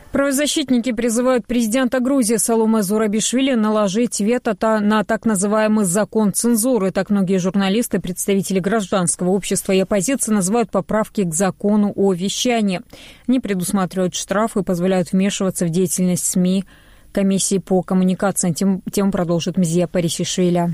Правозащитники призывают президента Грузии Саломе Зурабишвили наложить вето на так называемый закон цензуры. Так многие журналисты, представители гражданского общества и оппозиции называют поправки к закону о вещании. Они предусматривают штрафы и позволяют вмешиваться в деятельность СМИ. Комиссии по коммуникациям. Тему продолжит Мзия Парисишвили.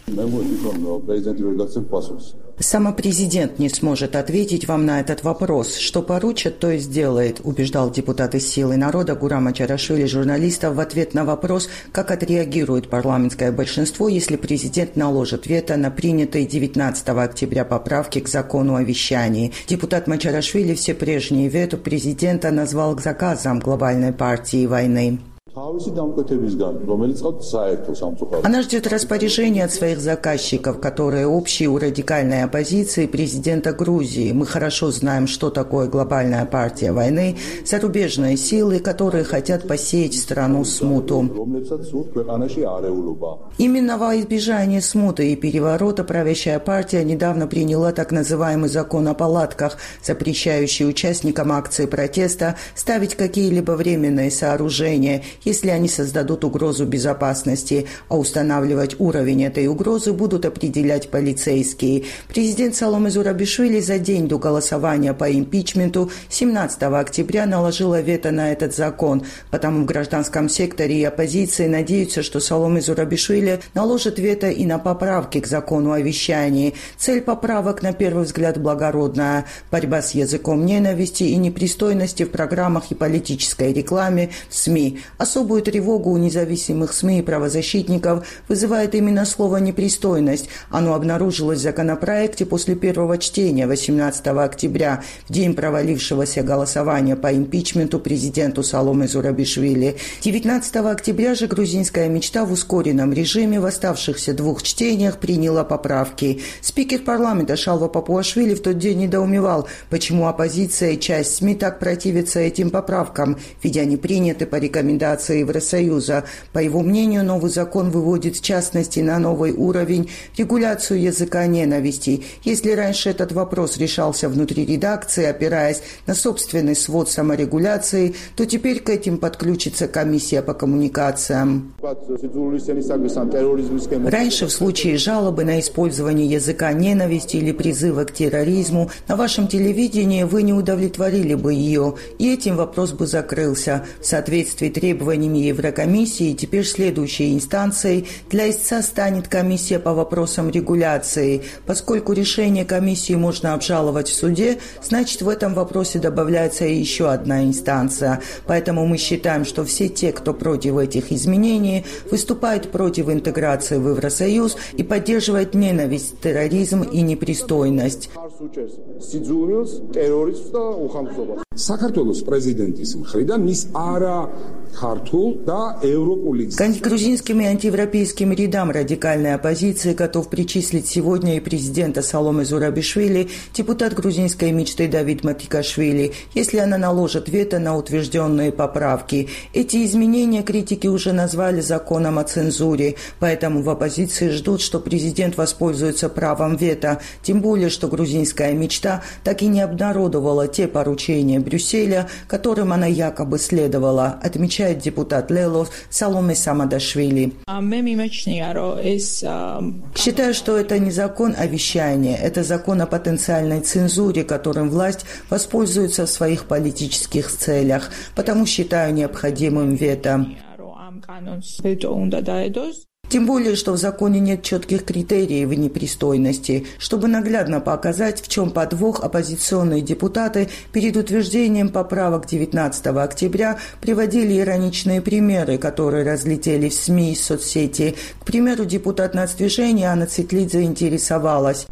Сам президент не сможет ответить вам на этот вопрос. Что поручат, то и сделает, убеждал депутат из «Силы народа» Гурам Ачарашвили журналистов в ответ на вопрос, как отреагирует парламентское большинство, если президент наложит вето на принятые 19 октября поправки к закону о вещании. Депутат Мачарашвили все прежние вето президента назвал заказом глобальной партии войны. Она ждет распоряжения от своих заказчиков, которые общие у радикальной оппозиции президента Грузии. Мы хорошо знаем, что такое глобальная партия войны, зарубежные силы, которые хотят посеять в страну смуту. Именно во избежание смуты и переворота правящая партия недавно приняла так называемый закон о палатках, запрещающий участникам акции протеста ставить какие-либо временные сооружения, если они создадут угрозу безопасности, а устанавливать уровень этой угрозы будут определять полицейские. Президент Саломе Зурабишвили за день до голосования по импичменту 17 октября наложила вето на этот закон, потому в гражданском секторе и оппозиции надеются, что Саломе Зурабишвили наложит вето и на поправки к закону о вещании. Цель поправок, на первый взгляд, благородная – борьба с языком ненависти и непристойности в программах и политической рекламе в СМИ. Особую тревогу у независимых СМИ и правозащитников вызывает именно слово «непристойность». Оно обнаружилось в законопроекте после первого чтения 18 октября, в день провалившегося голосования по импичменту президенту Саломе Зурабишвили. 19 октября же грузинская мечта в ускоренном режиме в оставшихся двух чтениях приняла поправки. Спикер парламента Шалва Папуашвили в тот день недоумевал, почему оппозиция и часть СМИ так противятся этим поправкам, ведь они приняты по рекомендации Евросоюза. По его мнению, новый закон выводит в частности на новый уровень регуляцию языка ненависти. Если раньше этот вопрос решался внутри редакции, опираясь на собственный свод саморегуляции, то теперь к этим подключится комиссия по коммуникациям. Раньше в случае жалобы на использование языка ненависти или призыва к терроризму на вашем телевидении вы не удовлетворили бы ее, и этим вопрос бы закрылся. В соответствии требованиями Еврокомиссии теперь следующей инстанцией для истца станет комиссия по вопросам регуляции. Поскольку решение комиссии можно обжаловать в суде, значит в этом вопросе добавляется еще одна инстанция. Поэтому мы считаем, что все те, кто против этих изменений, выступают против интеграции в Евросоюз и поддерживают ненависть, терроризм и непристойность. К грузинским и антиевропейским рядам радикальной оппозиции готов причислить сегодня и президента Саломе Зурабишвили, депутат грузинской мечты Давид Матикашвили, если она наложит вето на утвержденные поправки. Эти изменения критики уже назвали законом о цензуре, поэтому в оппозиции ждут, что президент воспользуется правом вето, тем более, что грузинская мечта так и не обнародовала те поручения Брюсселя, которым она якобы следовала, отмечает депутат Лелов Саломе Самадашвили. Считаю, что это не закон о вещании, это закон о потенциальной цензуре, которым власть воспользуется в своих политических целях, потому считаю необходимым вето. Тем более, что в законе нет четких критериев непристойности. Чтобы наглядно показать, в чем подвох, оппозиционные депутаты перед утверждением поправок 19 октября приводили ироничные примеры, которые разлетели в СМИ и соцсети. К примеру, депутат нацдвижения Анна Цитлидзе интересовалась.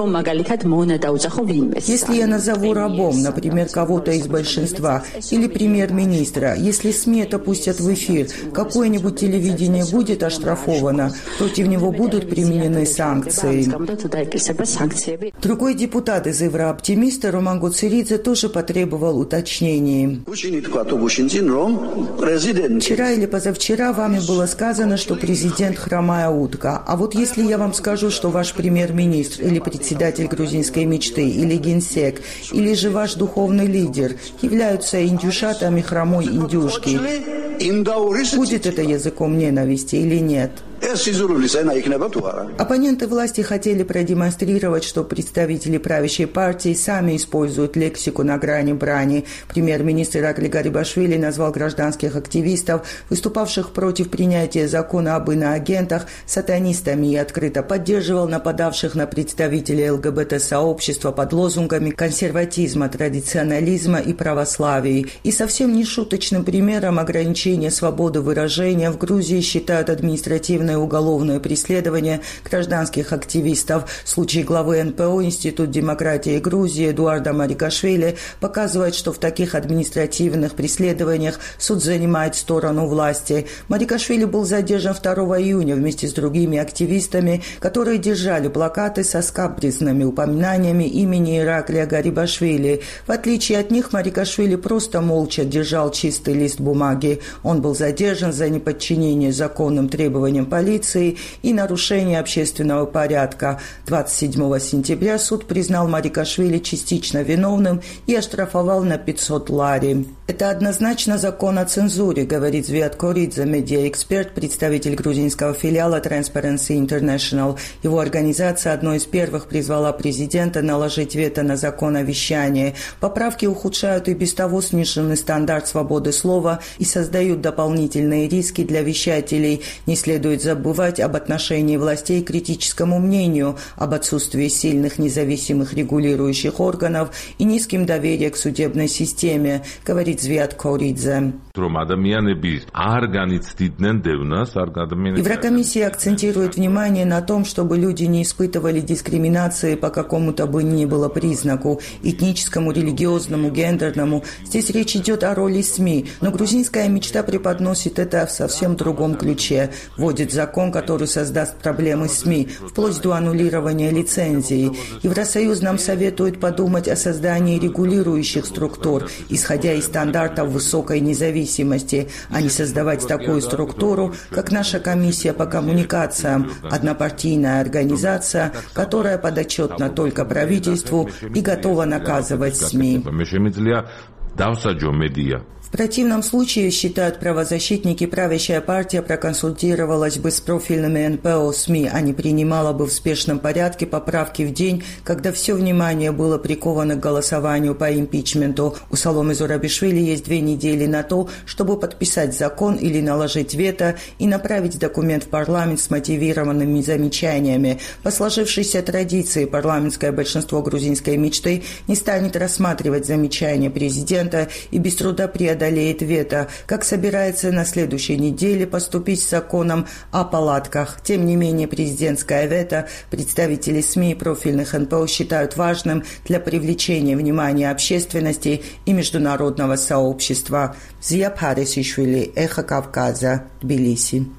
Если я назову рабом, например, кого-то из большинства, или премьер-министра, если СМИ это пустят в эфир, какое-нибудь телевидение будет оштрафовано? закона. Против него будут применены санкции. Другой депутат из Еврооптимиста Роман Гоцеридзе тоже потребовал уточнений. Вчера или позавчера вами было сказано, что президент хромая утка. А вот если я вам скажу, что ваш премьер-министр или председатель грузинской мечты, или генсек, или же ваш духовный лидер являются индюшатами хромой индюшки, будет это языком ненависти или нет? Оппоненты власти хотели продемонстрировать, что представители правящей партии сами используют лексику на грани брани. Премьер-министр Иракли Гарибашвили назвал гражданских активистов, выступавших против принятия закона об иноагентах, сатанистами и открыто поддерживал нападавших на представителей ЛГБТ-сообщества под лозунгами консерватизма, традиционализма и православия. И совсем не шуточным примером ограничения свободы выражения в Грузии считают административные уголовное преследование гражданских активистов. Случай главы НПО Институт демократии Грузии Эдуарда Марикашвили показывает, что в таких административных преследованиях суд занимает сторону власти. Марикашвили был задержан 2 июня вместе с другими активистами, которые держали плакаты со скабрезными упоминаниями имени Ираклия Гарибашвили. В отличие от них, Марикашвили просто молча держал чистый лист бумаги. Он был задержан за неподчинение законным требованиям полиции и нарушение общественного порядка. 27 сентября суд признал Марикашвили частично виновным и оштрафовал на 500 лари. Это однозначно закон о цензуре, говорит Звиат Коридзе, медиаэксперт, представитель грузинского филиала Transparency International. Его организация одной из первых призвала президента наложить вето на закон о вещании. Поправки ухудшают и без того сниженный стандарт свободы слова и создают дополнительные риски для вещателей. Не следует забывать об отношении властей к критическому мнению, об отсутствии сильных независимых регулирующих органов и низким доверием к судебной системе, говорит Звиат Коридзе. Еврокомиссия акцентирует внимание на том, чтобы люди не испытывали дискриминации по какому-то бы ни было признаку, этническому, религиозному, гендерному. Здесь речь идет о роли СМИ, но грузинская мечта преподносит это в совсем другом ключе. Вводит закон, который создаст проблемы СМИ, вплоть до аннулирования лицензии. Евросоюз нам советует подумать о создании регулирующих структур, исходя из стандартов высокой независимости, а не создавать такую структуру, как наша комиссия по коммуникациям, однопартийная организация, которая подотчетна только правительству и готова наказывать СМИ. В противном случае, считают правозащитники, правящая партия проконсультировалась бы с профильными НПО СМИ, а не принимала бы в спешном порядке поправки в день, когда все внимание было приковано к голосованию по импичменту. У Саломе Зурабишвили есть 2 недели на то, чтобы подписать закон или наложить вето и направить документ в парламент с мотивированными замечаниями. По сложившейся традиции парламентское большинство грузинской мечты не станет рассматривать замечания президента и без труда преодолеет вето, как собирается на следующей неделе поступить с законом о палатках. Тем не менее, президентское вето представители СМИ и профильных НПО считают важным для привлечения внимания общественности и международного сообщества. Зия Парисишвили, Эхо Кавказа, Тбилиси.